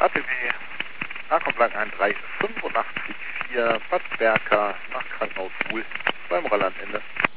ATW, Nachkomblank 1385 4, Bad Berka, nach Krankenhaus Suhl, beim Rollandende.